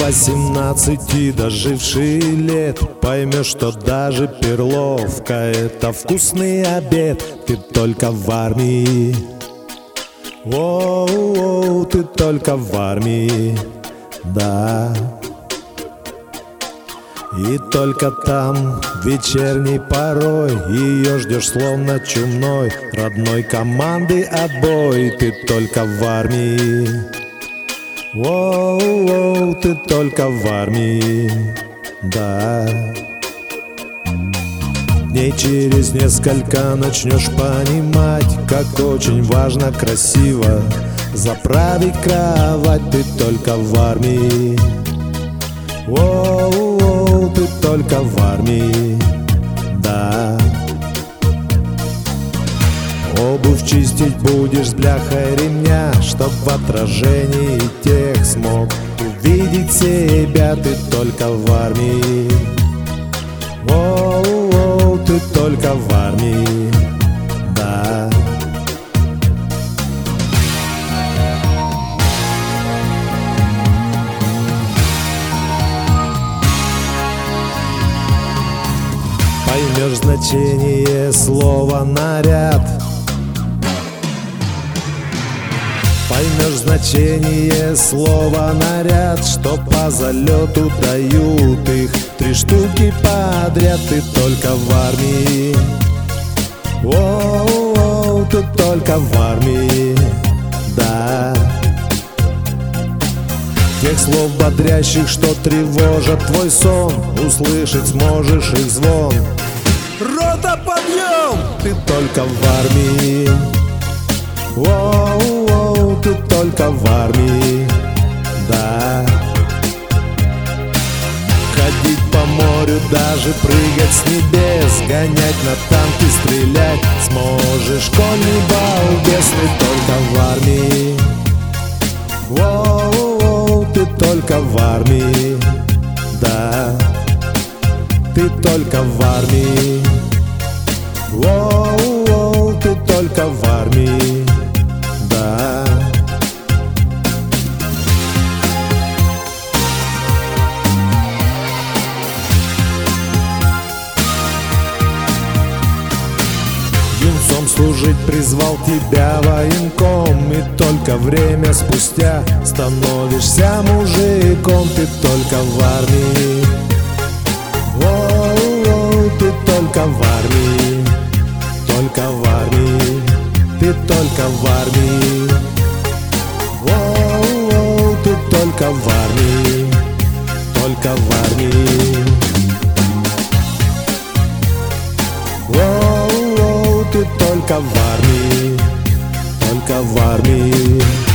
18 доживший лет поймешь, что даже перловка — это вкусный обед. Ты только в армии, воу-воу, ты только в армии, да. И только там, вечерней порой, ее ждешь словно чумной, родной команды отбой. Ты только в армии, воу-воу, ты только в армии, да. Дней через несколько начнешь понимать, как очень важно красиво заправить кровать. Ты только в армии, воу-воу, ты только в армии, да. Обувь чистить будешь с бляхой ремня, чтоб в отражении тех смог увидеть себя. Ты только в армии, воу-воу, ты только в армии, да. Поймешь значение слова «наряд», поймешь значение слова «наряд», что по залету дают их 3 штуки подряд. Ты только в армии, воу-воу, ты только в армии, да. Тех слов бодрящих, что тревожат твой сон, услышать сможешь их звон. Рота, подъем! Ты только в армии, воу-воу, ты только в армии, да. Ходить по морю, даже прыгать с небес, гонять на танки, стрелять сможешь, школьный балбес. Ты только в армии, воу-воу, ты только в армии, да. Ты только в армии, воу-воу, ты только в армии, да. Юнцом служить призвал тебя военком, и только время спустя становишься мужиком. Ты только в армии, воу-воу, ты только в армии, только в армии, ты только в армии, воу-воу, ты только в армии, только в армии, воу-воу, ты только в армии, только в армии.